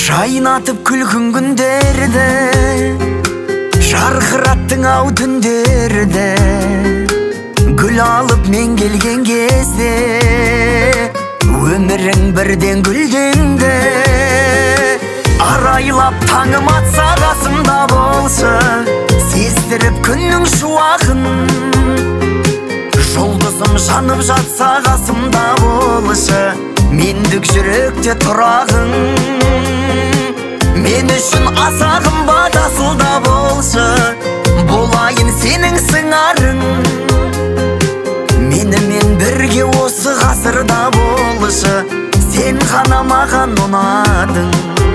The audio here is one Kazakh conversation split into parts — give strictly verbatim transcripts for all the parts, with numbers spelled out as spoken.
Жайнатып күлгін күндерді, жарқыраттың ау түндерді. Гүл алып мен келген кезде, өмірің бірден гүлденді. Арайлап таңым атса қасымда болса, сездіріп күннің шуағын. Жұлдызым жанып жатса қасымда болшы, мендік жүректе тұрағың. Мен үшін аса қымбат асылда болшы, болайын сенің сыңарың. Менімен бірге осы ғасырда болшы, сен ғана маған ұнадың.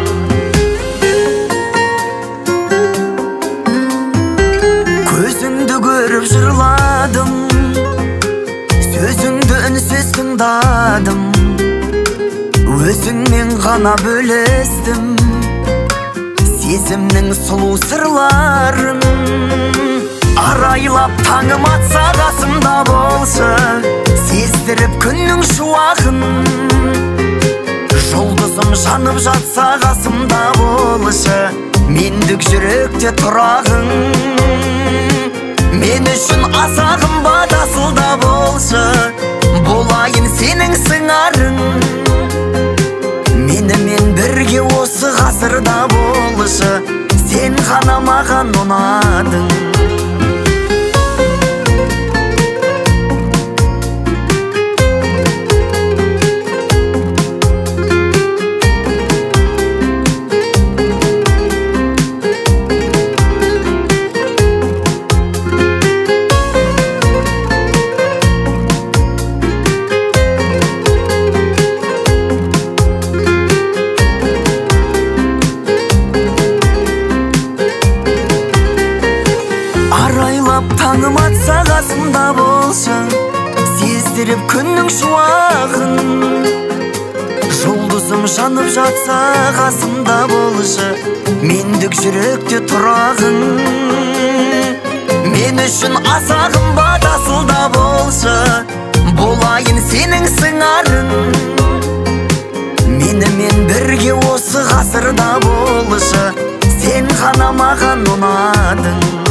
Көзіңді көріп жырладым, сөзіңді үнсіз тыңдадым. Өзіңмен ғана бөлістім сезімнің сұлу сырларын. Арайлап таңым атса қасымда болшы, сездіріп күннің шуағын. Жұлдызым жанып жатса қасымда болшы, мендік жүректе тұрағың. Мен үшін аса қымбат асылда болшы, болайын сенің сыңарың. Менімен бірге осы ғасырда болшы, сен ғана маған ұнадың. Арайлап таңым атса қасымда болшы, сездіріп күннің шуағын. Жұлдызым жанып жатса қасымда болшы, мендік жүректе тұрағың. Мен үшін аса қымбат асылда болшы, болайын сенің сыңарың. Менімен бірге осы ғасырда болшы, сен ғана маған ұнадың.